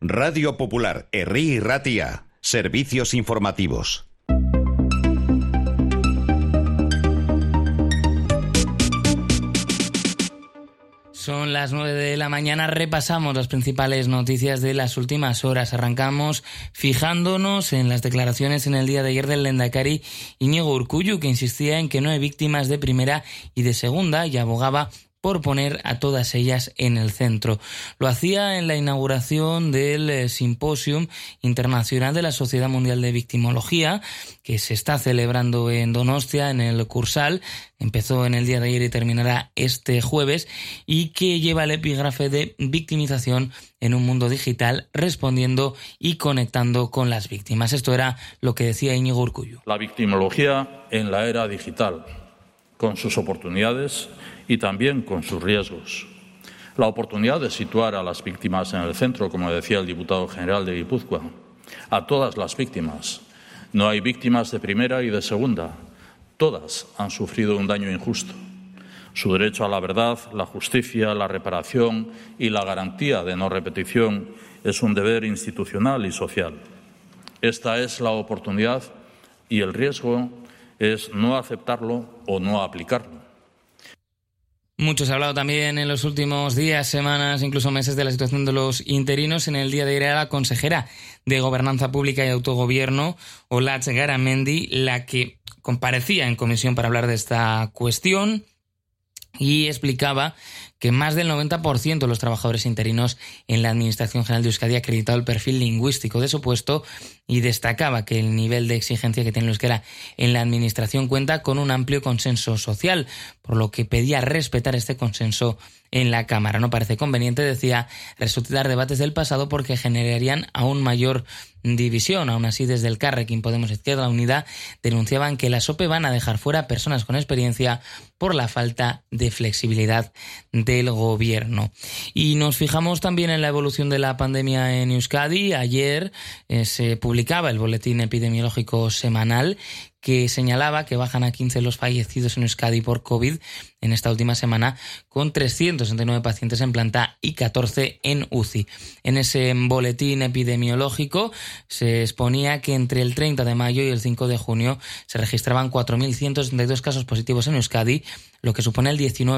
Radio Popular, Herri y Ratia. Servicios informativos. Son las 9 de la mañana, repasamos las principales noticias de las últimas horas. Arrancamos fijándonos en las declaraciones en el día de ayer del lehendakari Iñigo Urkullu, que insistía en que no hay víctimas de primera y de segunda y abogaba por poner a todas ellas en el centro. Lo hacía en la inauguración del Simposium Internacional de la Sociedad Mundial de Victimología, que se está celebrando en Donostia, en el Cursal. Empezó en el día de ayer y terminará este jueves, y que lleva el epígrafe de victimización en un mundo digital, respondiendo y conectando con las víctimas. Esto era lo que decía Iñigo Urkullu. La victimología en la era digital, con sus oportunidades y también con sus riesgos. La oportunidad de situar a las víctimas en el centro, como decía el diputado general de Guipúzcoa, a todas las víctimas. No hay víctimas de primera y de segunda. Todas han sufrido un daño injusto. Su derecho a la verdad, la justicia, la reparación y la garantía de no repetición es un deber institucional y social. Esta es la oportunidad y el riesgo es no aceptarlo o no aplicarlo. Mucho se ha hablado también en los últimos días, semanas, incluso meses, de la situación de los interinos. En el día de ayer era la consejera de Gobernanza Pública y Autogobierno, Olatz Garamendi, la que comparecía en comisión para hablar de esta cuestión, y explicaba que más del 90% de los trabajadores interinos en la Administración General de Euskadi ha acreditado el perfil lingüístico de su puesto, y destacaba que el nivel de exigencia que tiene el euskera en la Administración cuenta con un amplio consenso social, por lo que pedía respetar este consenso en la Cámara. No parece conveniente, decía, resucitar debates del pasado porque generarían aún mayor división. Aún así, desde el Elkarrekin Podemos Izquierda Unida denunciaban que las OPE van a dejar fuera a personas con experiencia por la falta de flexibilidad del gobierno. Y nos fijamos también en la evolución de la pandemia en Euskadi. Ayer se publicaba el boletín epidemiológico semanal, que señalaba que bajan a 15 los fallecidos en Euskadi por COVID en esta última semana, con 369 pacientes en planta y 14 en UCI. En ese boletín epidemiológico se exponía que entre el 30 de mayo y el 5 de junio se registraban 4.162 casos positivos en Euskadi, lo que supone el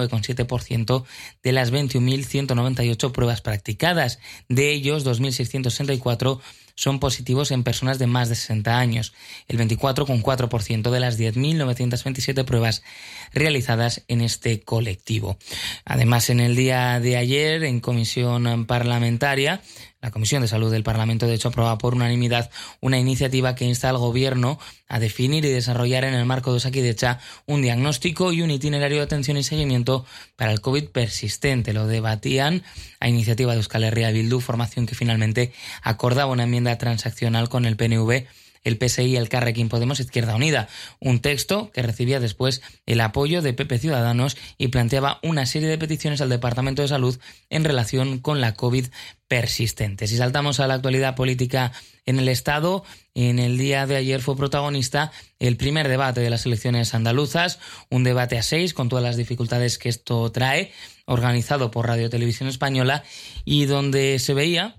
19,7% de las 21.198 pruebas practicadas. De ellos, 2.664 son positivos en personas de más de 60 años, el 24,4% de las 10.927 pruebas realizadas en este colectivo. Además, en el día de ayer, en comisión parlamentaria, la Comisión de Salud del Parlamento, de hecho, aprobaba por unanimidad una iniciativa que insta al Gobierno a definir y desarrollar en el marco de Osakidetza un diagnóstico y un itinerario de atención y seguimiento para el COVID persistente. Lo debatían a iniciativa de Euskal Herria Bildu, formación que finalmente acordaba una enmienda transaccional con el PNV, el PSI y el Elkarrekin Podemos Izquierda Unida. Un texto que recibía después el apoyo de PP Ciudadanos y planteaba una serie de peticiones al Departamento de Salud en relación con la COVID persistente. Si saltamos a la actualidad política en el Estado, en el día de ayer fue protagonista el primer debate de las elecciones andaluzas, un debate a 6 con todas las dificultades que esto trae, organizado por Radio Televisión Española, y donde se veía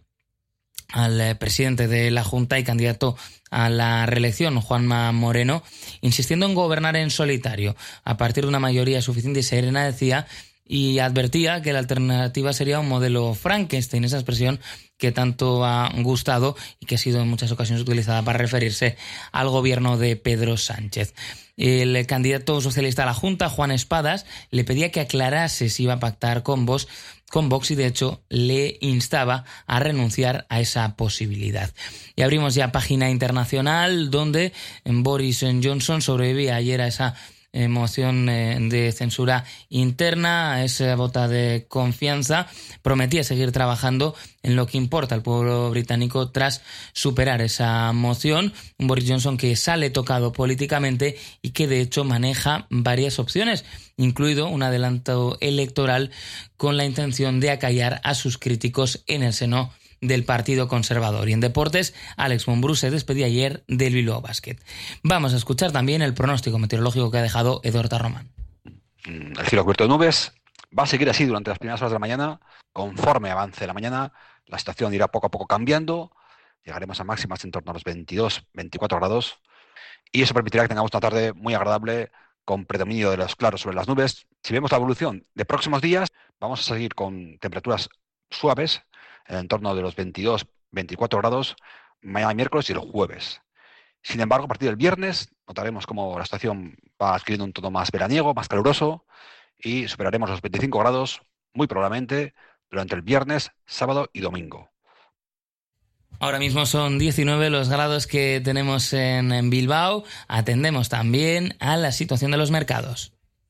al presidente de la Junta y candidato a la reelección, Juanma Moreno, insistiendo en gobernar en solitario a partir de una mayoría suficiente y serena, decía, y advertía que la alternativa sería un modelo Frankenstein, esa expresión que tanto ha gustado y que ha sido en muchas ocasiones utilizada para referirse al gobierno de Pedro Sánchez. El candidato socialista a la Junta, Juan Espadas, le pedía que aclarase si iba a pactar con Vox, y de hecho le instaba a renunciar a esa posibilidad. Y abrimos ya página internacional, donde Boris Johnson sobrevivía ayer a esa moción de censura interna, a esa vota de confianza. Prometía seguir trabajando en lo que importa al pueblo británico tras superar esa moción. Un Boris Johnson que sale tocado políticamente y que de hecho maneja varias opciones, incluido un adelanto electoral con la intención de acallar a sus críticos en el seno del Partido Conservador. Y en deportes, Alex Mumbrú se despedía ayer del Bilbao Basket. Vamos a escuchar también el pronóstico meteorológico que ha dejado Eduardo Román. El cielo cubierto de nubes va a seguir así durante las primeras horas de la mañana. Conforme avance la mañana, La situación irá poco a poco cambiando, llegaremos a máximas en torno a los 22, 24 grados, y eso permitirá que tengamos una tarde muy agradable con predominio de los claros sobre las nubes. Si vemos la evolución de próximos días, vamos a seguir con temperaturas suaves, en el entorno de los 22, 24 grados, mañana miércoles y el jueves. Sin embargo, a partir del viernes notaremos cómo la situación va adquiriendo un tono más veraniego, más caluroso, y superaremos los 25 grados, muy probablemente, durante el viernes, sábado y domingo. Ahora mismo son 19 los grados que tenemos en Bilbao. Atendemos también a la situación de los mercados.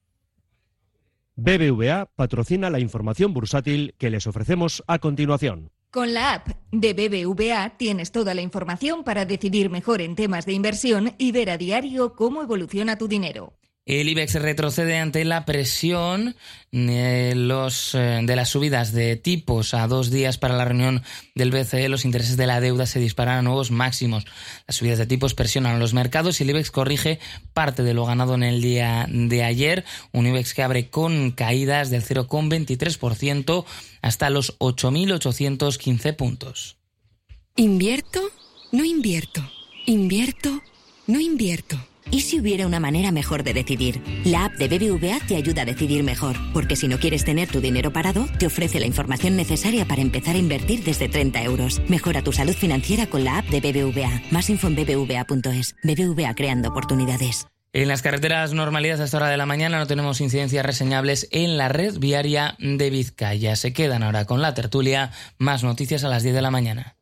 BBVA patrocina la información bursátil que les ofrecemos a continuación. Con la app de BBVA tienes toda la información para decidir mejor en temas de inversión y ver a diario cómo evoluciona tu dinero. El IBEX retrocede ante la presión de las subidas de tipos a 2 días para la reunión del BCE. Los intereses de la deuda se disparan a nuevos máximos. Las subidas de tipos presionan a los mercados y el IBEX corrige parte de lo ganado en el día de ayer. Un IBEX que abre con caídas del 0,23% hasta los 8.815 puntos. ¿Invierto? No invierto. ¿Invierto? No invierto. ¿Y si hubiera una manera mejor de decidir? La app de BBVA te ayuda a decidir mejor, porque si no quieres tener tu dinero parado, te ofrece la información necesaria para empezar a invertir desde 30 euros. Mejora tu salud financiera con la app de BBVA. Más info en bbva.es. BBVA, creando oportunidades. En las carreteras, normalidad a esta hora de la mañana, no tenemos incidencias reseñables en la red viaria de Vizcaya. Se quedan ahora con la tertulia, más noticias a las 10 de la mañana.